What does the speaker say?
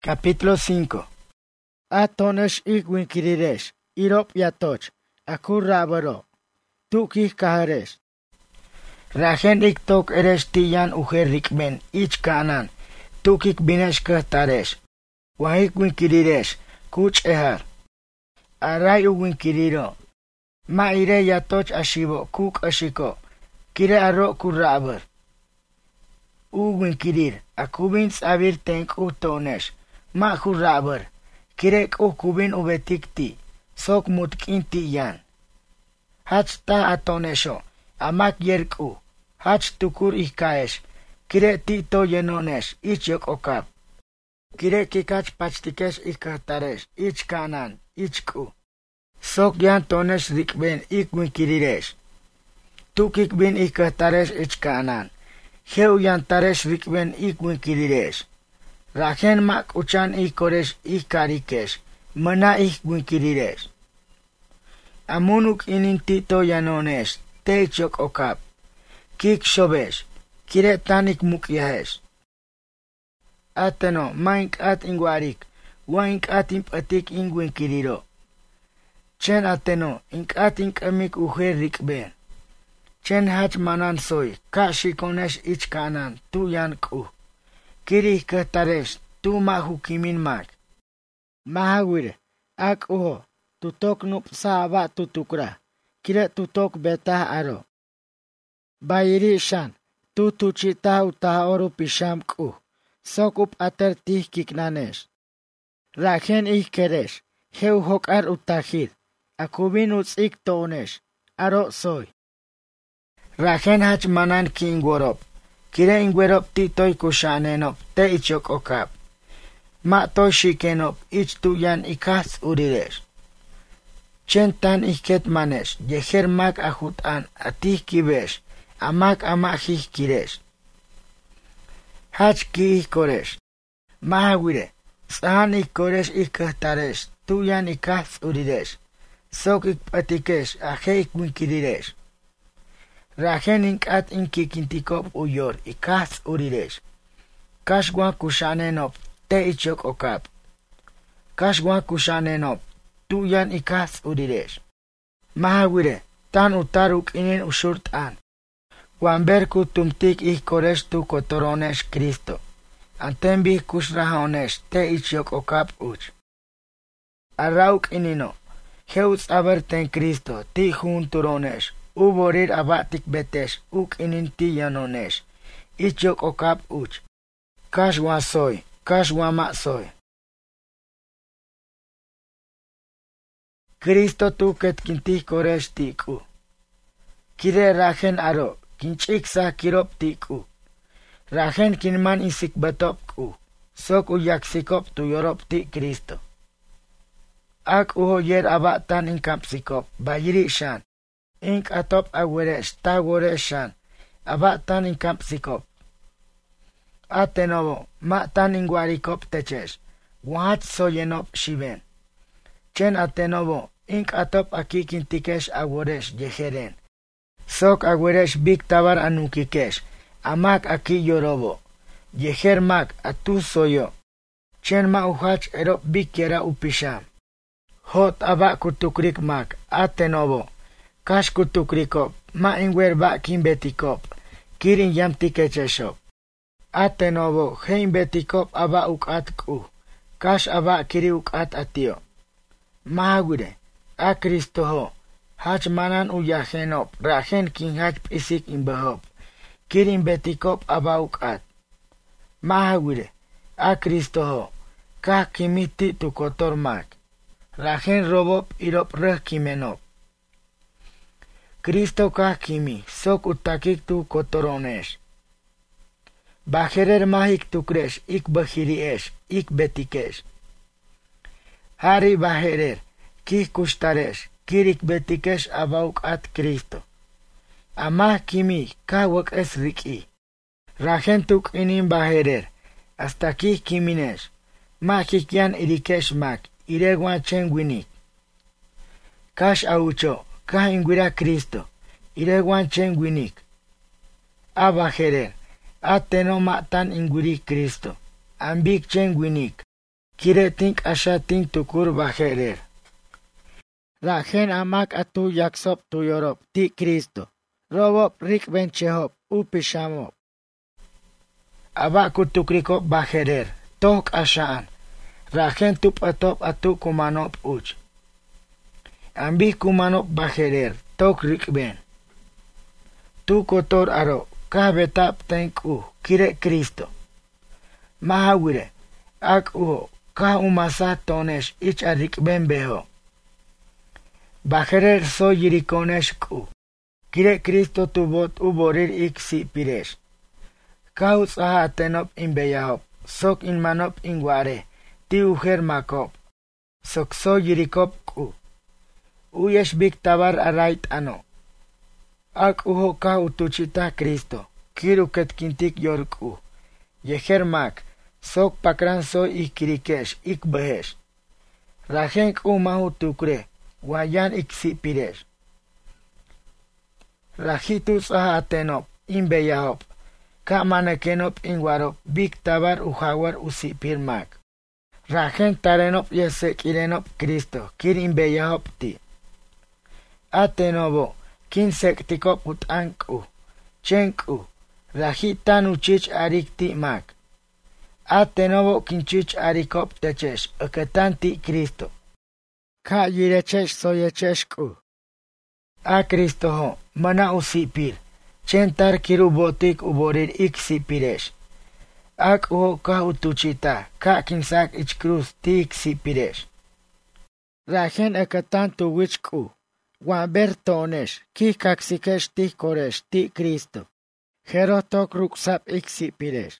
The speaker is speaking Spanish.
Capítulo 5. Atonesh igwinkiriresh, irop yatoch, akurrabaro, tukih kaharesh. Rajen iktok eresh tiyan ujerrikben, ich kanan, tukik binesh kahtaresh. Wahik winkiriresh, kuch ehar. Aray uwinkiriro. Ma ire yatoch ashibo, kuk ashiko, kire arro kurrabar. Winkirir, akubin sabir tenk utonesh. Ma kurrabar, kirek kubin ubetikti, sok mutkinti yan. Hach ta atonesho, amak yerku, hach tukur ikaesh, kire tito yenonesh, ich yok okap. Kire kikach pachtikesh ikataresh, ich kanan, ich ku. Sok yan tonesh rikben ik winkiriresh. Tukik bin ikataresh ich kanan. Heu yan taresh rikben ik winkiriresh. Rajen mak uchan ikoresh ikarikesh, mana ik winkiriresh. Amunuk inin tito yanonesh, te chok okap. Kik shobesh, kire tanik mukyahesh. Ateno, maink at ingwarik, waink at impatik ingwinkiriro. Chen ateno, ink at inkamik ujer rikben. Chen hach manan soy, ka shikonesh ich kanan, tu yan ku. Kiri kataresh, tu mahu kimin mak. Mahawire, ak uho, tutok nup saaba tutukra, kire tutok betah aro. Bayiri shan, tu tuchita utah oru pisham ku, sokup ater tih kiknanesh. Rajen ich keresh, heu hokar utahir, akubin utsik tonesh, aro soy. Rajen hach manan kingworop. Kire ingwerop titoy kushanenop, te ichok okap. Ma toy shikenop, ich tuyan ikas uriresh. Chen tan iket manesh, yeher mak ahutan, atih kibesh, amak amahih kiresh. Hach ki ikoresh. Mahawire, sahan ikoresh ikahtaresh, tuyan ikas uriresh. Sok ikpatikesh, ahe ikwinkiriresh. Rajen inkat inkikintikop uyor, ikas uriresh. Kashwan kushanenop, te ichok okap. Kashwan kushanenop, tuyan ikas uriresh. Mahawire, tan utaruk inin ushurtan. Wamber kutumtik ikoresh tu kotoronesh Kristo. Antembi kushrahonesh, te ichok okap uch. Arauk inino, heus aberten Kristo, ti junturonesh. Uborir abatik betesh, uk ininti yanonesh. Ichok okap uch. Kashwa soy, kashwa mak soy. Kristo tu ket kintih koresh tiku. Kire rajen aro, kinchik sa kirop tiku. Rajen kinman isik batop ku. Sok uyaksikop tu yorop ti Kristo. Ak uho yer abatan inkampsikop, bayiri shan. Ink atop aweresh, tagoreshan, abatan inkampsikop. Atenovo, matan ingwarikop techesh, wahach soyenop shiben. Chen atenovo, ink atop akikintikesh agoresh yeheren. Sok agoresh big tabar anukikesh, amak aki yorobo. Yeher mak atu soyo. Chen ma uhach erop big kera upisham. Hot aba kutukrik mak, atenovo. Kash kutukrikop, ma ingwer ba kimbetikop, kirin yam tikecheshop. Atenovo, hein betikop aba ukat ku, kash aba kiri ukat atio. Mahagure, a Kristo ho, hach manan uyahenop, rajen kin hach pisik imbehop, kirin betikop aba ukat. Mahagure, a Kristo ho, kah kimiti tu kotor mak, rajen robop irop reh kimenop. Kristo kimi, sok utakik tu kotoronesh. Bajerer mahik tu kresh, ik bahiriesh, ik betikesh. Hari bajerer, kik kustaresh, kirik betikesh abauk at Kristo. Amah kimi, kawak es riki. Rajen tuk inin bajerer, hasta kik kiminesh. Makik yan irikesh mak, iregwan chen winik. Kash aucho. Kah ingwira Kristo, iregwan chen winik. Abajerer, ateno matan ingwiri Kristo, ambik chen winik. kiretink ashatin tukur bajerer. Rajen amak atu yaksop tuyorop ti Cristo. Robop rik benchehop upishamop. Abaku tukrikop bajerer. Tok ashaan. Rajen tup atop atu kumanop uch. Ambi kumanop bajerer. Tok rik ben. Tu kotor aro. Kahbetap tenku. Kire Cristo. Mahawire. Ak uho. Kah umasa tonesh ich arik ben beho. Bajerer so yirikonesh ku. Kire Cristo tu bot uborir ik si piresh. Kaus aha atenop in beyahop. Sok in manop in guare. Ti ujer makop. Sok so yirikop ku. Uyesh bik tabar arait ano. Ak uho ka utuchita Cristo. Kiru ketkintik yorku. Yeher mak. Sok pakran so ik kirikesh ik behesh. Rajenk umahu tukre. Wayan ik si piresh. Rajitus aha atenop in beyahop. Ka manekenop in guarop. Bik tabar uhawar usipir mak. Rajen tarenop yesek irenop Cristo. Kir in beyahop ti. Atenobo. Kin sektikop utanku. Chenku. Rajitan uchich arik ti mak. Atenobo kinchich arikop techesh. Aketan ti Cristo. Ka yirechesh soyechesh ku. A Cristo ho. Mana usipir. Chentar kirubotik uborir ik sipiresh. Ak uho ka utuchita. Ka kinsak ich cruz ti ik sipiresh. Rajen aketan tu wichku. Wan bertonesh. Ki kaksikesh ti koresh ti Cristo. Jerotok ruksap ik sipiresh.